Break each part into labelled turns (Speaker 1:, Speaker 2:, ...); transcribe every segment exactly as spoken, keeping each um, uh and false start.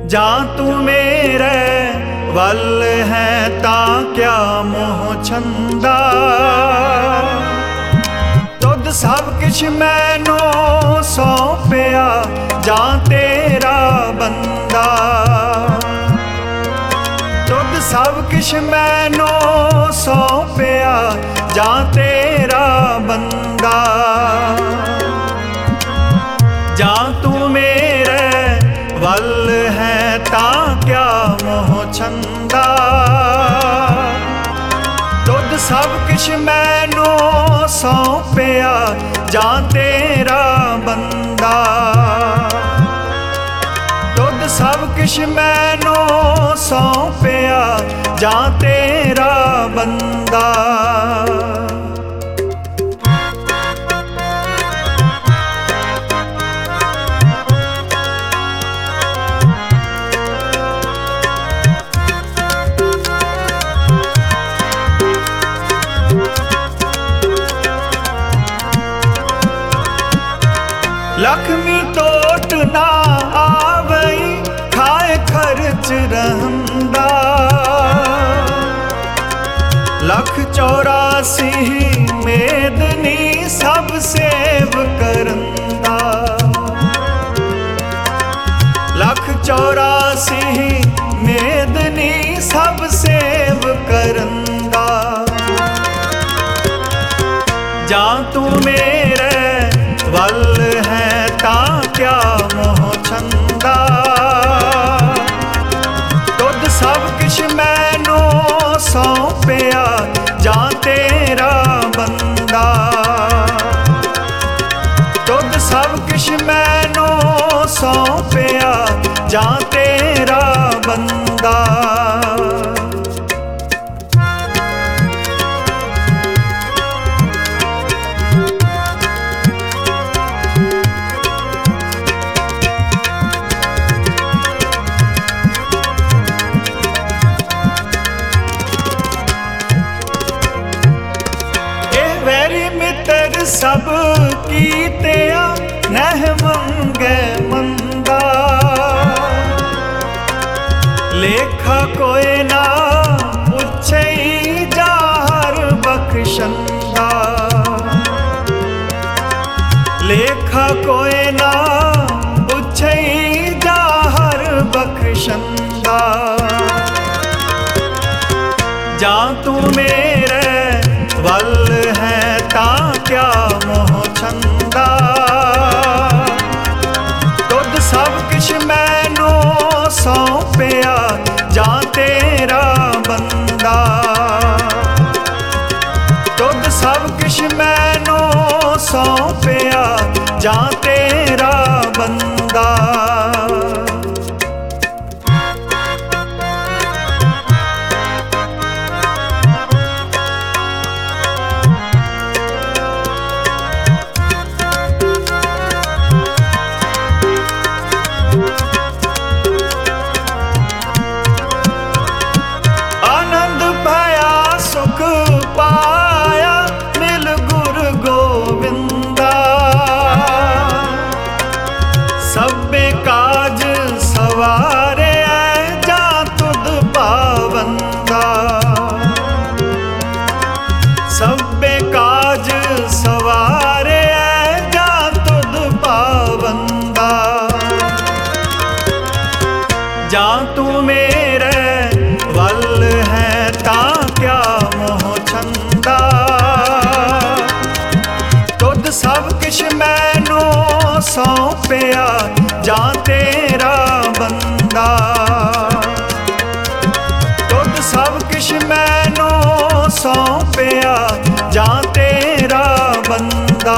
Speaker 1: ਜਾਂ ਤੂੰ ਮੇਰੇ ਵੱਲ ਹੈ ਤਾਂ ਕਿਆ ਮੋਹ ਛੰਦਾ। ਤੁਧ ਸਭ ਕਿਛ ਮੈਨੂੰ ਸੌਂਪਿਆ ਜਾਂ ਤੇਰਾ ਬੰਦਾ। ਤੁਧ ਸਭ ਕਿਛ ਮੈਨੂੰ ਸੌਂਪਿਆ ਜਾਂ ਤੇਰਾ ਬੰਦਾ। ਜਾਂ ਤੂੰ ਮੇਰੇ ਵੱਲ ਹੈ ਤਾਂ ਕਿਆ ਮੋਹ ਛੰਦਾ। ਤੁਧ ਸਭ ਕਿਛ ਮੈਨੂੰ ਸੌਂਪਿਆ ਜਾਂ ਤੇਰਾ ਬੰਦਾ। ਤੁਧ ਸਭ ਕਿਛ ਮੈਨੂੰ ਸੌਂਪਿਆ ਜਾਂ ਤੇਰਾ ਬੰਦਾ। लक्ष्मी टोट ना आवई खाए खर्च रहंदा। लख चौरासी मेदनी सब सेव करंदा। लख चौरासी मेदनी सब सेव करंदा। जा तू मेरे ਵੱਲ ਹੈ ਤਾਂ ਕਿਆ ਮੋਹ ਛੰਦਾ। ਤੁਧ ਸਭ ਕਿਛ ਮੈਨੂੰ ਸੌਂਪਿਆ ਜਾਂ ਤੇਰਾ ਬੰਦਾ। ਤੁਧ ਸਭ ਕਿਛ ਮੈਨੂੰ ਸੌਂਪਿਆ ਜਾਂ ਤੇਰਾ ਬੰਦਾ। सब कीतिया नह मंगे मंदा। लेखा कोई ना पुछे जाहर बख्शंदा। लेखा कोई ना पुछे जाहर बख्शंदा। जा तू मेरे ਵੱਲ ਹੈ ਤਾਂ ਕਿਆ ਮੋਹ ਛੰਦਾ। ਤੁਧ ਸਭ ਕਿਛ ਮੈਨੂੰ ਸੌਂਪਿਆ ਜਾਂ ਤੇਰਾ ਬੰਦਾ। ਤੁਧ ਸਭ ਕਿਛ ਮੈਨੂੰ ਸੌਂਪਿਆ ਜਾਂ ਤੇਰਾ ਬੰਦਾ। पाया मिल गुरु गोविंदा। सबे काज सवारे जा तुध पावंदा। सबे काज सवारे जा तुध पावंदा। जा तू मेरे ਵੱਲ ਹੈ ਤਾਂ ਕਿਆ ਮੋਹ ਛੰਦਾ। ਤੁਧ ਸਭ ਕਿਛ ਮੈਨੂੰ ਸੌਂਪਿਆ ਜਾਂ ਤੇਰਾ ਬੰਦਾ। ਤੁਧ ਸਭ ਕਿਛ ਮੈਨੂੰ ਸੌਂਪਿਆ ਜਾਂ ਤੇਰਾ ਬੰਦਾ।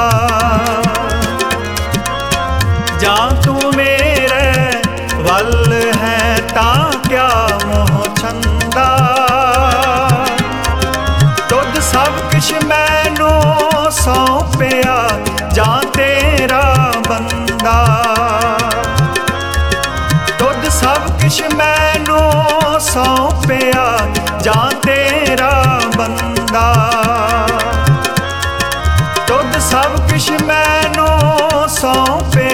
Speaker 1: ਜਾਂ ਤੂੰ ਮੇਰੇ ਵੱਲ ਹੈ ਤਾਂ ਕਿਆ ਮੋਹ ਛੰਦਾ। ਤੁਧ ਸਭ ਕਿਛ ਮੈਨੂੰ ਸੌਂਪਿਆ ਜਾਂ ਤੇਰਾ ਬੰਦਾ। ਤੁਧ ਸਭ ਕਿਛ ਮੈਨੂੰ ਸੌਂਪਿਆ ਜਾਂ ਤੇਰਾ ਬੰਦਾ। ਤੁਧ ਸਭ ਕਿਛ ਮੈਨੂੰ ਸੌਂਪਿਆ